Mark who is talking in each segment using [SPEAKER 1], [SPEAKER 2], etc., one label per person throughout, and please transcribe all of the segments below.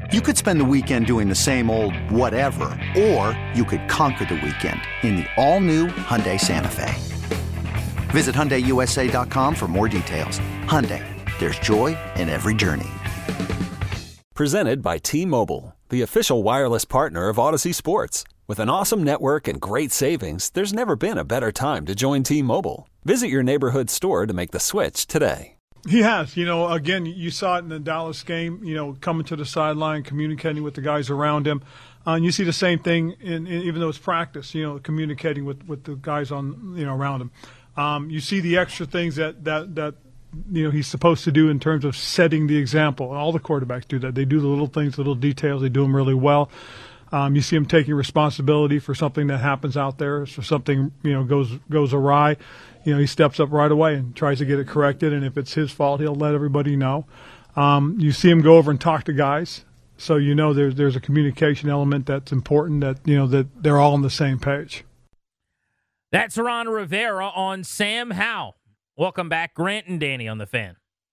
[SPEAKER 1] You could spend the weekend doing the same old whatever, or you could conquer the weekend in the all-new Hyundai Santa Fe. Visit HyundaiUSA.com for more details. Hyundai, there's joy in every journey.
[SPEAKER 2] Presented by T-Mobile, the official wireless partner of Odyssey Sports. With an awesome network and great savings, there's never been a better time to join T-Mobile. Visit your neighborhood store to make the switch today.
[SPEAKER 3] He has. Again, you saw it in the Dallas game, coming to the sideline, communicating with the guys around him. And you see the same thing, even though it's practice, communicating with the guys around him. You see the extra things that he's supposed to do in terms of setting the example. All the quarterbacks do that. They do the little things, little details. They do them really well. You see him taking responsibility for something that happens out there. So something goes awry. He steps up right away and tries to get it corrected. And if it's his fault, he'll let everybody know. You see him go over and talk to guys. So there's a communication element that's important. That they're all on the same page.
[SPEAKER 4] That's Ron Rivera on Sam Howell. Welcome back, Grant and Danny on the Fan.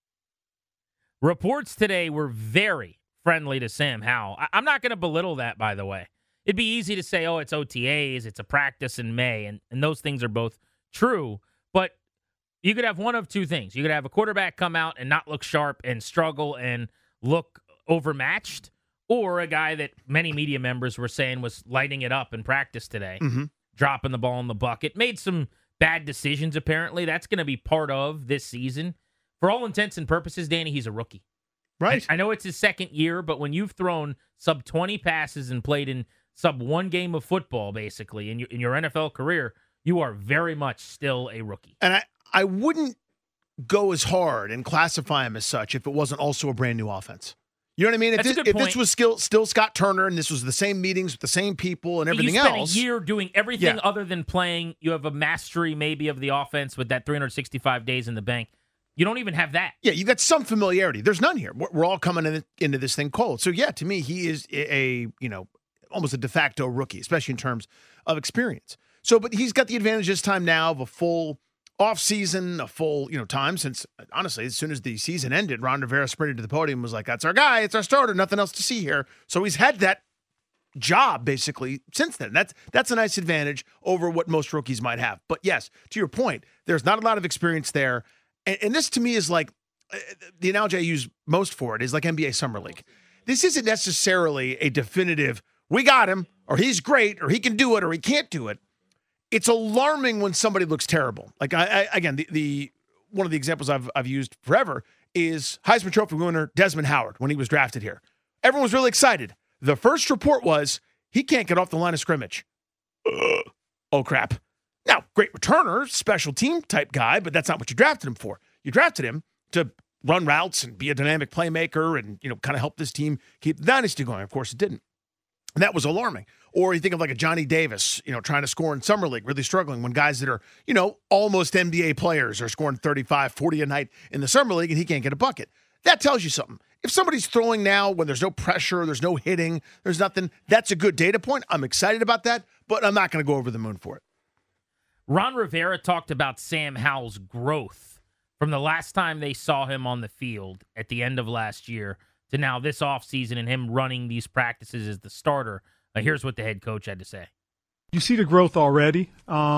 [SPEAKER 4] Reports today were very friendly to Sam Howell. I'm not going to belittle that, by the way. It'd be easy to say, it's OTAs, it's a practice in May, and those things are both true. But you could have one of two things. You could have a quarterback come out and not look sharp and struggle and look overmatched, or a guy that many media members were saying was lighting it up in practice today, dropping the ball in the bucket, made some bad decisions, apparently. That's going to be part of this season. For all intents and purposes, Danny, he's a rookie.
[SPEAKER 5] Right.
[SPEAKER 4] I know it's his second year, but when you've thrown sub 20 passes and played in sub one game of football, basically, in your NFL career, you are very much still a rookie.
[SPEAKER 5] And I wouldn't go as hard and classify him as such if it wasn't also a brand new offense. You know what I mean? If this was still Scott Turner and this was the same meetings with the same people and everything else.
[SPEAKER 4] You spent a year doing everything other than playing. You have a mastery maybe of the offense with that 365 days in the bank. You don't even have that. Yeah,
[SPEAKER 5] you got some familiarity. There's none here. We're all coming into this thing cold. So, to me, he is almost a de facto rookie, especially in terms of experience. So, but he's got the advantage this time now of a full offseason, a full, time since, honestly, as soon as the season ended, Ron Rivera sprinted to the podium and was like, that's our guy. It's our starter. Nothing else to see here. So he's had that job, basically, since then. That's a nice advantage over what most rookies might have. But, yes, to your point, there's not a lot of experience there. And this, to me, is like the analogy I use most for it is like NBA Summer League. This isn't necessarily a definitive, we got him, or he's great, or he can do it, or he can't do it. It's alarming when somebody looks terrible. Like, again, the one of the examples I've used forever is Heisman Trophy winner Desmond Howard when he was drafted here. Everyone was really excited. The first report was he can't get off the line of scrimmage. Oh, crap. Now, great returner, special team type guy, but that's not what you drafted him for. You drafted him to run routes and be a dynamic playmaker and, kind of help this team keep the dynasty going. Of course, it didn't. And that was alarming. Or you think of like a Johnny Davis, trying to score in Summer League, really struggling when guys that are, almost NBA players are scoring 35, 40 a night in the Summer League and he can't get a bucket. That tells you something. If somebody's throwing now when there's no pressure, there's no hitting, there's nothing, that's a good data point. I'm excited about that, but I'm not going to go over the moon for it.
[SPEAKER 4] Ron Rivera talked about Sam Howell's growth from the last time they saw him on the field at the end of last year to now this offseason and him running these practices as the starter. Here's what the head coach had to say.
[SPEAKER 3] You see the growth already,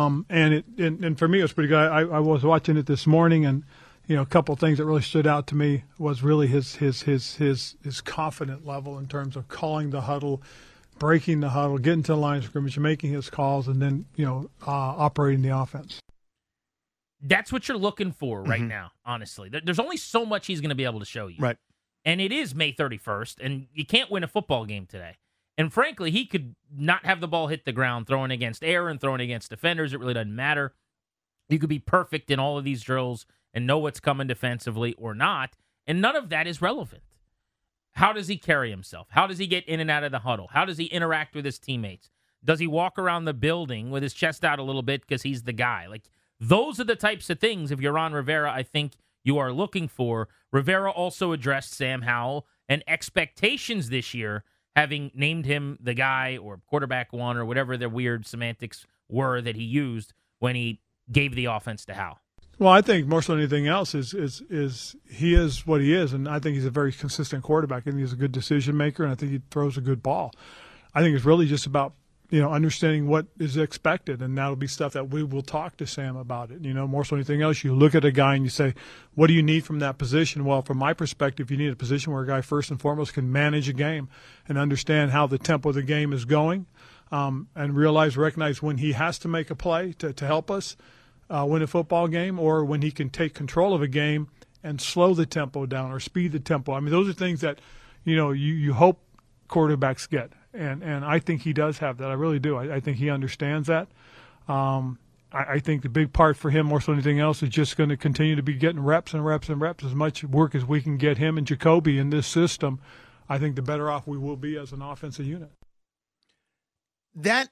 [SPEAKER 3] and for me it was pretty good. I was watching it this morning, and a couple of things that really stood out to me was really his confident level in terms of calling the huddle, breaking the huddle, getting to the line of scrimmage, making his calls, and then operating the offense.
[SPEAKER 4] That's what you're looking for right now, honestly. There's only so much he's going to be able to show you.
[SPEAKER 5] Right.
[SPEAKER 4] And it is May 31st, and you can't win a football game today. And frankly, he could not have the ball hit the ground, throwing against air and throwing against defenders. It really doesn't matter. You could be perfect in all of these drills and know what's coming defensively or not, and none of that is relevant. How does he carry himself? How does he get in and out of the huddle? How does he interact with his teammates? Does he walk around the building with his chest out a little bit because he's the guy? Like, those are the types of things, if you're Ron Rivera, I think you are looking for. Rivera also addressed Sam Howell and expectations this year, having named him the guy or quarterback one or whatever the weird semantics were that he used when he gave the offense to Howell.
[SPEAKER 3] Well, I think more so than anything else is he is what he is, and I think he's a very consistent quarterback. I think he's a good decision maker, and I think he throws a good ball. I think it's really just about understanding what is expected, and that'll be stuff that we will talk to Sam about it. More so than anything else, you look at a guy and you say, what do you need from that position? Well, from my perspective, you need a position where a guy first and foremost can manage a game and understand how the tempo of the game is going, and recognize when he has to make a play to help us win a football game, or when he can take control of a game and slow the tempo down or speed the tempo. I mean, those are things that you hope quarterbacks get, and I think he does have that. I really do. I think he understands that. I think the big part for him, more so than anything else, is just going to continue to be getting reps and reps and reps. As much work as we can get him and Jacoby in this system, I think the better off we will be as an offensive unit.
[SPEAKER 5] That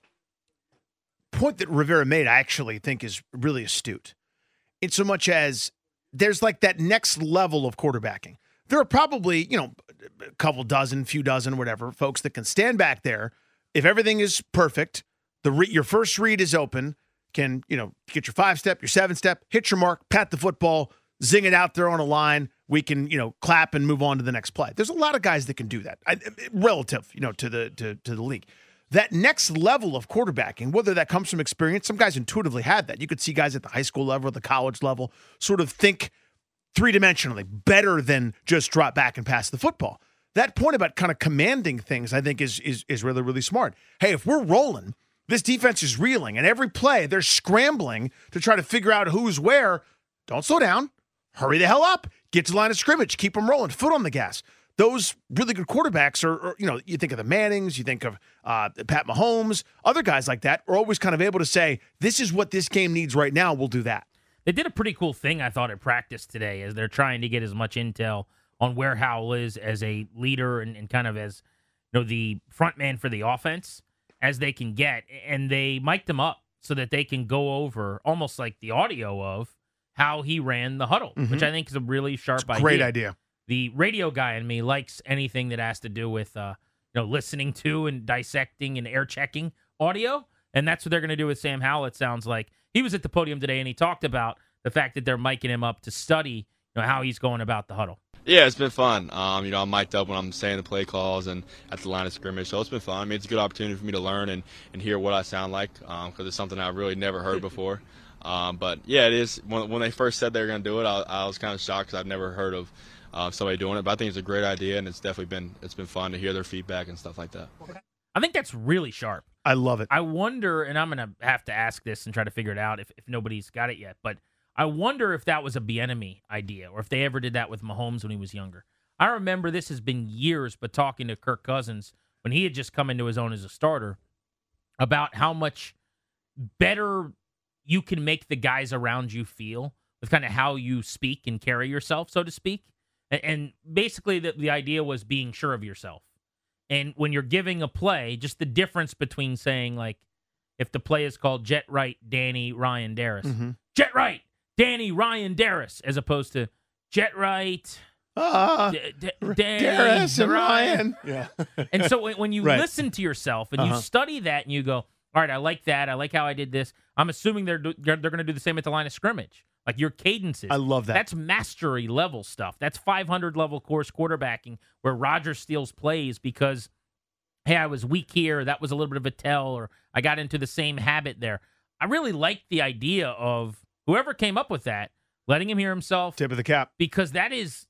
[SPEAKER 5] point that Rivera made, I actually think is really astute. In so much as there's like that next level of quarterbacking. There are probably, a couple dozen, few dozen, whatever, folks that can stand back there. If everything is perfect, your first read is open, can, get your 5-step, your 7-step, hit your mark, pat the football, zing it out there on a line. We can, clap and move on to the next play. There's a lot of guys that can do that, relative, to the league. That next level of quarterbacking, whether that comes from experience, some guys intuitively had that. You could see guys at the high school level or the college level sort of think three-dimensionally, better than just drop back and pass the football. That point about kind of commanding things, I think, is really, really smart. Hey, if we're rolling, this defense is reeling, and every play they're scrambling to try to figure out who's where, don't slow down. Hurry the hell up. Get to the line of scrimmage. Keep them rolling. Foot on the gas. Those really good quarterbacks are, you think of the Mannings, you think of Pat Mahomes, other guys like that are always kind of able to say, this is what this game needs right now. We'll do that.
[SPEAKER 4] They did a pretty cool thing, I thought, at practice today, as they're trying to get as much intel on where Howell is as a leader and kind of as the front man for the offense as they can get. And they mic'd him up so that they can go over almost like the audio of how he ran the huddle, which I think is a really sharp idea.
[SPEAKER 5] Great idea.
[SPEAKER 4] The radio guy in me likes anything that has to do with listening to and dissecting and air checking audio, and that's what they're going to do with Sam Howell. It sounds like he was at the podium today, and he talked about the fact that they're micing him up to study how he's going about the huddle.
[SPEAKER 6] Yeah, it's been fun. I'm mic'd up when I'm saying the play calls and at the line of scrimmage, so it's been fun. I mean, it's a good opportunity for me to learn and hear what I sound like because it's something I've really never heard before. But yeah, it is. When they first said they were going to do it, I was kind of shocked because I've never heard of somebody doing it, but I think it's a great idea, and it's definitely been fun to hear their feedback and stuff like that.
[SPEAKER 4] I think that's really sharp.
[SPEAKER 5] I love it.
[SPEAKER 4] I wonder, and I'm going to have to ask this and try to figure it out if nobody's got it yet, but I wonder if that was a Bieniemy idea or if they ever did that with Mahomes when he was younger. I remember this has been years, but talking to Kirk Cousins when he had just come into his own as a starter about how much better you can make the guys around you feel with kind of how you speak and carry yourself, so to speak. And basically the idea was being sure of yourself. And when you're giving a play, just the difference between saying, like, if the play is called Jet Right, Danny, Ryan, Darris. Jet Right, Danny, Ryan, Darris, as opposed to Jet Right, Danny,
[SPEAKER 5] Darris and Ryan.
[SPEAKER 4] Yeah. And so when you listen to yourself and you study that and you go, all right, I like that. I like how I did this. I'm assuming they're going to do the same at the line of scrimmage. Like your cadences.
[SPEAKER 5] I love that.
[SPEAKER 4] That's mastery level stuff. That's 500 level course quarterbacking where Rodgers steals plays because, hey, I was weak here. That was a little bit of a tell, or I got into the same habit there. I really like the idea of whoever came up with that, letting him hear himself.
[SPEAKER 5] Tip of the cap.
[SPEAKER 4] Because that is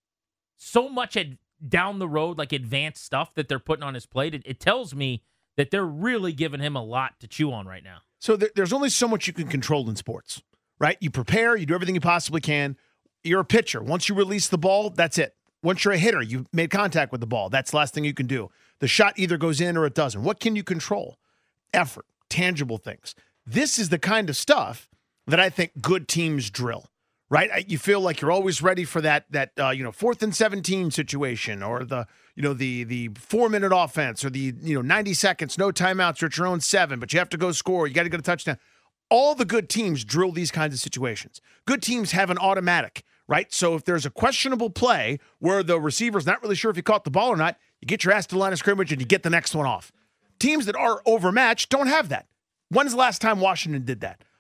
[SPEAKER 4] so much down the road, like advanced stuff that they're putting on his plate. It tells me that they're really giving him a lot to chew on right now.
[SPEAKER 5] So there's only so much you can control in sports. Right? You prepare, you do everything you possibly can. You're a pitcher. Once you release the ball, that's it. Once you're a hitter, you've made contact with the ball. That's the last thing you can do. The shot either goes in or it doesn't. What can you control? Effort, tangible things. This is the kind of stuff that I think good teams drill, right? You feel like you're always ready for that 4th and 17 situation, or the 4-minute offense, or the 90 seconds, no timeouts, you're at your own 7, but you have to go score. You got to get a touchdown. All the good teams drill these kinds of situations. Good teams have an automatic, right? So if there's a questionable play where the receiver's not really sure if he caught the ball or not, you get your ass to the line of scrimmage and you get the next one off. Teams that are overmatched don't have that. When's the last time Washington did that?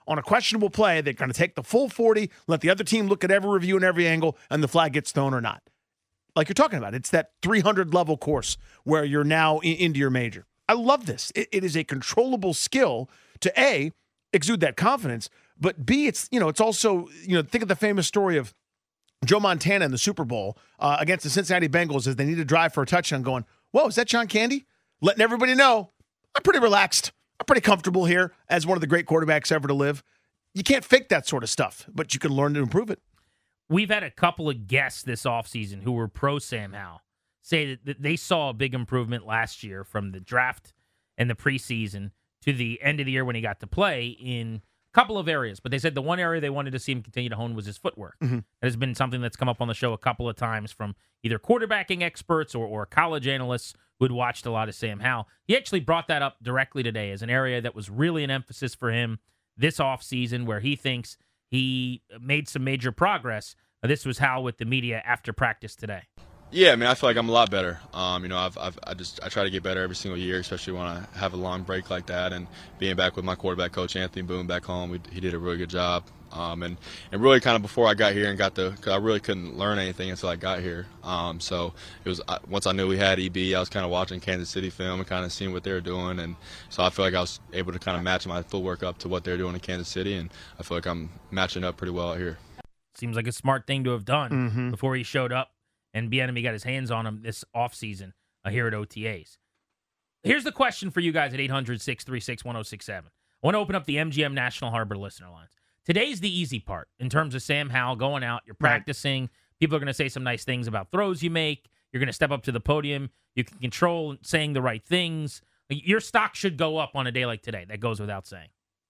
[SPEAKER 5] on a questionable play, they're going to take the full 40, let the other team look at every review and every angle, and the flag gets thrown or not. Like you're talking about, it's that 300-level course where you're now into your major. I love this. It is a controllable skill to, A, exude that confidence, but B, it's also, think of the famous story of Joe Montana in the Super Bowl against the Cincinnati Bengals as they need to drive for a touchdown going, whoa, is that John Candy? Letting everybody know, I'm pretty relaxed. I'm pretty comfortable here as one of the great quarterbacks ever to live. You can't fake that sort of stuff, but you can learn to improve it.
[SPEAKER 4] We've had a couple of guests this offseason who were pro Sam Howell say that they saw a big improvement last year from the draft and the preseason to the end of the year when he got to play in a couple of areas. But they said the one area they wanted to see him continue to hone was his footwork. Mm-hmm. That has been something that's come up on the show a couple of times from either quarterbacking experts or college analysts who had watched a lot of Sam Howell. He actually brought that up directly today as an area that was really an emphasis for him this offseason where he thinks he made some major progress. This was Howell with the media after practice today.
[SPEAKER 6] Yeah, I mean, I feel like I'm a lot better. I try to get better every single year, especially when I have a long break like that. And being back with my quarterback coach, Anthony Boone, back home, he did a really good job. And really kind of before I got here and because I really couldn't learn anything until I got here. So it was once I knew we had EB, I was kind of watching Kansas City film and kind of seeing what they were doing. And so I feel like I was able to kind of match my footwork up to what they're doing in Kansas City. And I feel like I'm matching up pretty well out here.
[SPEAKER 4] Seems like a smart thing to have done before he showed up and Bieniemy got his hands on him this offseason here at OTAs. Here's the question for you guys at 800-636-1067. I want to open up the MGM National Harbor listener lines. Today's the easy part in terms of Sam Howell going out. You're practicing. Right. People are going to say some nice things about throws you make. You're going to step up to the podium. You can control saying the right things. Your stock should go up on a day like today. That goes without saying.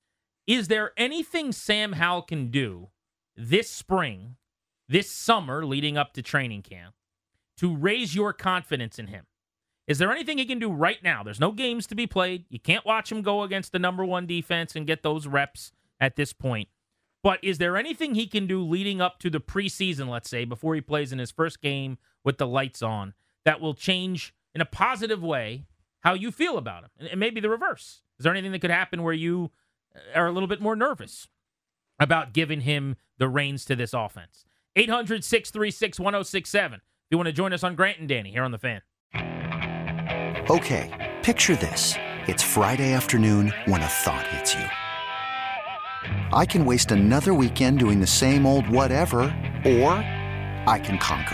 [SPEAKER 4] Is there anything Sam Howell can do this spring, this summer leading up to training camp, to raise your confidence in him? Is there anything he can do right now? There's no games to be played. You can't watch him go against the number one defense and get those reps at this point. But is there anything he can do leading up to the preseason, let's say, before he plays in his first game with the lights on, that will change in a positive way how you feel about him? And maybe the reverse. Is there anything that could happen where you are a little bit more nervous about giving him the reins to this offense? 800-636-1067. If you want to join us on Grant and Danny here on The Fan.
[SPEAKER 1] Okay, picture this. It's Friday afternoon when a thought hits you. I can waste another weekend doing the same old whatever, or I can conquer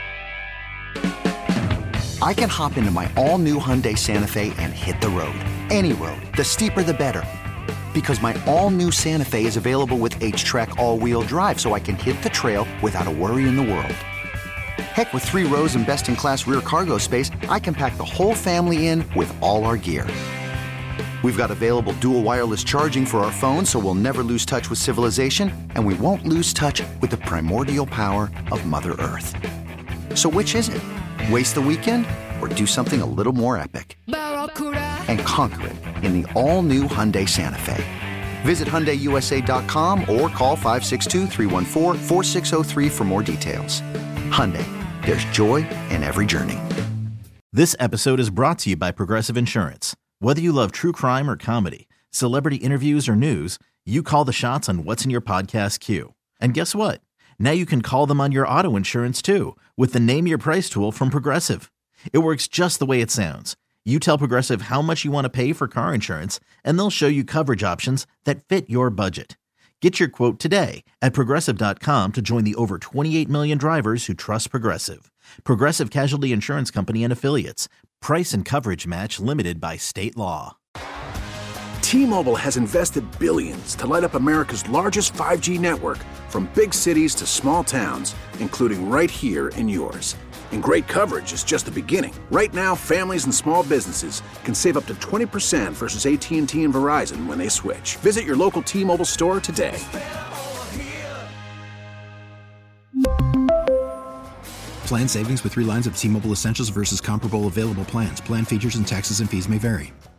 [SPEAKER 1] it. I can hop into my all-new Hyundai Santa Fe and hit the road. Any road. The steeper, the better. Because my all-new Santa Fe is available with H-Track all-wheel drive, so I can hit the trail without a worry in the world. Heck, with 3 rows and best-in-class rear cargo space, I can pack the whole family in with all our gear. We've got available dual wireless charging for our phones, so we'll never lose touch with civilization, and we won't lose touch with the primordial power of Mother Earth. So which is it? Waste the weekend or do something a little more epic? And conquer it in the all-new Hyundai Santa Fe. Visit HyundaiUSA.com or call 562-314-4603 for more details. Hyundai, there's joy in every journey.
[SPEAKER 7] This episode is brought to you by Progressive Insurance. Whether you love true crime or comedy, celebrity interviews or news, you call the shots on what's in your podcast queue. And guess what? Now you can call them on your auto insurance too with the Name Your Price tool from Progressive. It works just the way it sounds. You tell Progressive how much you want to pay for car insurance, and they'll show you coverage options that fit your budget. Get your quote today at Progressive.com to join the over 28 million drivers who trust Progressive. Progressive Casualty Insurance Company and Affiliates. Price and coverage match limited by state law.
[SPEAKER 8] T-Mobile has invested billions to light up America's largest 5G network, from big cities to small towns, including right here in yours. And great coverage is just the beginning. Right now, families and small businesses can save up to 20% versus AT&T and Verizon when they switch. Visit your local T-Mobile store today.
[SPEAKER 9] Plan savings with 3 lines of T-Mobile Essentials versus comparable available plans. Plan features and taxes and fees may vary.